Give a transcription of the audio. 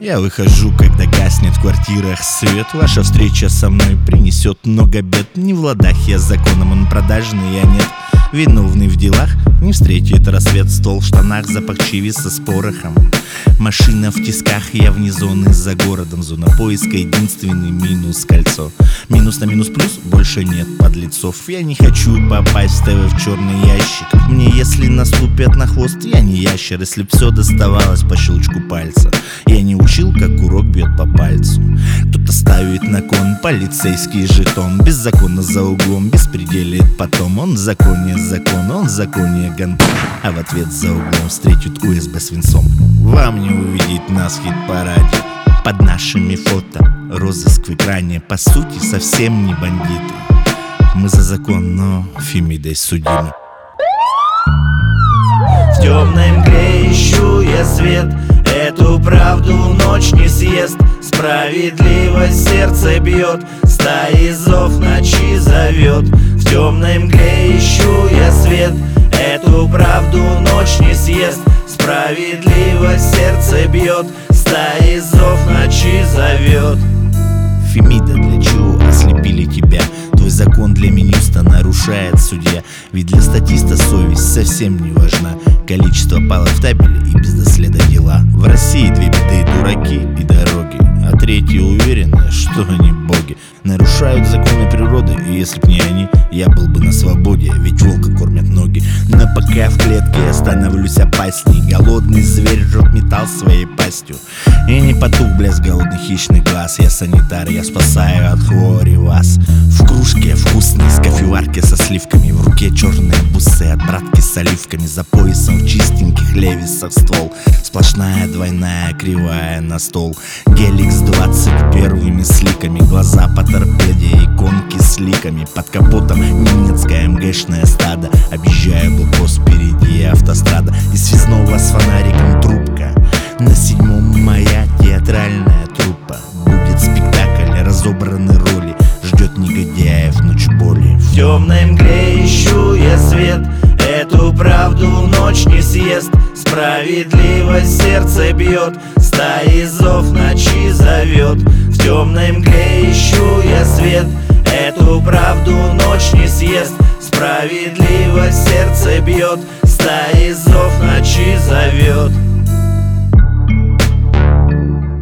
Я выхожу, когда гаснет в квартирах свет. Ваша встреча со мной принесет много бед. Не в ладах я с законом, он продажный, я нет. Виновный в делах не встретит рассвет. Стол в штанах, запах чивиса с порохом. Машина в тисках, я вне зоны за городом. Зона поиска, единственный минус — кольцо. Минус на минус плюс, больше нет подлецов. Я не хочу попасть в черный ящик. Мне если наступят на хвост, я не ящер. Если б все доставалось по щелчку пальца. Я не учил, как урок бьет по пальцу. Кто-то ставит на кон полицейский жетон. Беззаконно за углом, беспределит потом. Он в законе закон, он в законе гандон. А в ответ за углом встретит УСБ свинцом. Вам не увидеть нас в хит-параде. Под нашими фото розыск в экране. По сути совсем не бандиты. Мы за закон, но Фемидой судимы. В темной мгле ищу я свет. Эту правду ночь не съест. Справедливость сердце бьет. Стаи зов ночи зовет. В темной мгле ищу я свет. Эту правду ночь не съест. Справедливость сердце бьет. Стаи зов ночи зовет. Фемида, для чего ослепили тебя? Твой закон для Минюста нарушает судья. Ведь для статиста совесть совсем не важна. Количество палок в табеле и без доследа дела. В России две беды — дураки и дороги. А третьи уверены, что они боги. Нарушают законы природы, и если б не они, я был бы на свободе. Ведь волка кормят ноги. Но пока в клетке я становлюсь опасней. Голодный зверь жжет металл своей пастью. И не потух блеск голодных хищных глаз. Я санитар, я спасаю от хвори вас. В кружке вкусной с кофеварки со сливками. В руке черные бусы от братки с оливками. За поясом в чистеньких левисах ствол. Сплошная двойная кривая на стол. Гелик с 21 сликами. Глаза по торпеде, иконки с ликами. Под капотом немецкое МГшное стадо. Объезжаю блокпост, впереди автострада. Из связного с фонариком трубка. На 7 мая театральная труппа. Будет спектакль, разобраны роли. Ждет негодяев ночь боли. В темной мгле ищу я свет. Эту правду ночь не съест. Справедливость сердце бьет. Стаи зов ночи зовет. В темной мгле ищу я свет. Эту правду ночь не съест. Справедливость сердце бьет. Стаи зов ночи зовет.